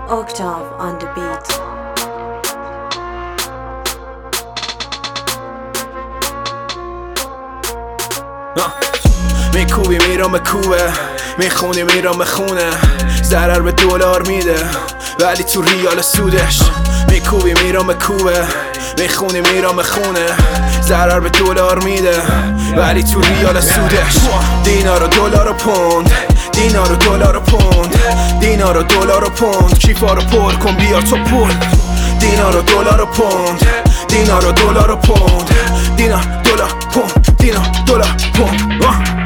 Octave on the beat. میکوبی میرم به کوبه، میخونی میرم به خونه، ضرر به دلار میده ولی تو ریال سودش. میکوبی میرم به کوبه، میخونی میرم به خونه، ضرر به دلار میده ولی تو ریال سودش. دینار و دلار و پوند، دینار و دلار و پوند، دینار و دلار و پوند، کیفا رو پر کن بیار تو پول. دینار و دلار و پوند، دینار و دلار و پوند، دینار دلار پوند، دینار دلار پوند.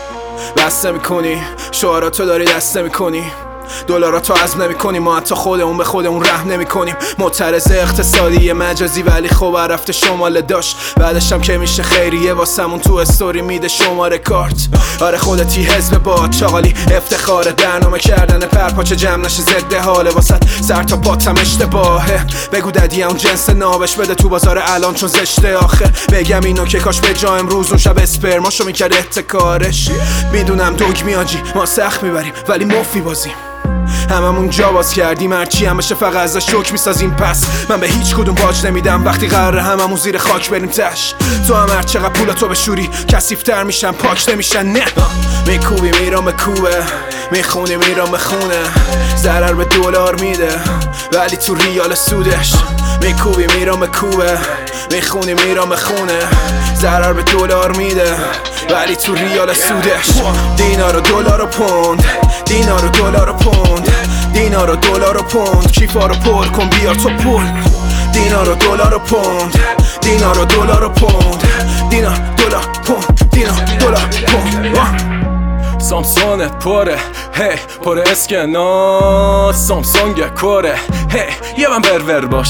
بسته میکنی شعاراتو داری دسته میکنی، دلاراتو عزم نمیکنی، ما حتی خودمون به خودمون رحم نمیکنیم. معترض اقتصادی مجازی ولی خب رفته شمال داشت، بعدش هم که میشه خیریه واسمون تو استوری میده شماره کارت. آره خودتی حزب باد چاقالی، افتخار برنامه کردن پرپاچه جمع نشه ضد حاله واسط سر تا پاتم اشتباهه. بگو ددی اون جنس نابش بده تو بازار الان چون زشته آخه. بگم اینو که کاش به جا امروز اون شب اسپرماشو میکرد احتکارش. میدونم دوگ میاجی ما سخت میبریم ولی مفی بازیم، هممون جا باز کردیم هرچی هم بشه فقط ازش شوک میسازیم. پس من به هیچ کدوم باج نمیدم وقتی قراره هممون زیر خاک بریم تش. تو هم هر چقدر پولاتو بشوری کثیف‌تر میشن پاک نمیشن. نه میکوبی میرم به کوبه، میخونی میرم به خونه، ضرر به دلار میده ولی تو ریال سودش. میکوبی میرم به کوبه، میخونی میرم به خونه، ضرر به دلار میده ولی تو ریال سودش. دینار و دلار و پوند، دینار و دلار و پوند، دینار و دلار و پوند، کیفا رو پر کن بیار تو پول. دینار و دلار و پوند، دینار و دلار و پوند، دینار دلار پوند، دینار دلار پوند. سامسونت پره هی پر اسکناس، سامسونگ کره هی یه من برور باش.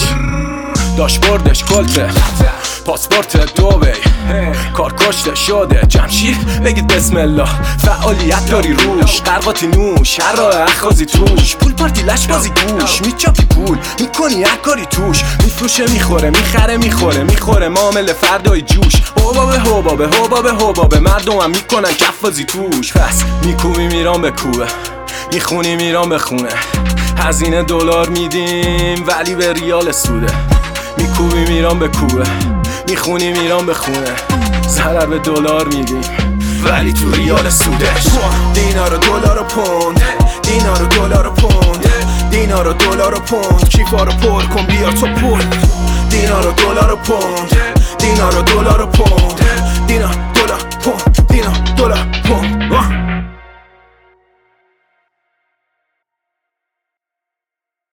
داشبوردش کلته پاسپورت دوبی، کار کشته شده جمشید بگید بسم الله. فعالیت داری روش قرقاتی نوش، هر راه اخازی توش، پول پارتی لش بازی گوش، میچاپی پول میکنی هر کاری توش، میفروشه میخوره میخره میخوره میخوره معامله فردای جوش. حبابه حبابه حبابه حبابه مردم هم میکنن کف بازی توش. پس میکوبی میرام به کوبه، میخونی میرام به خونه، هزینه دلار میدیم ولی به ریال سوده. میکوبی میرام به کوبه، میخونی میرام به خونه، ضرر به دلار میدیم ولی تو ریال سودش. دینار و دلار و پوند، دینار و دلار و پوند، دینار و دلار و پوند، کیفا رو پر کن بیار تو پول. دینار و دلار و پوند، دینار و دلار و پوند، دینار دلار پوند، دینار دلار پوند.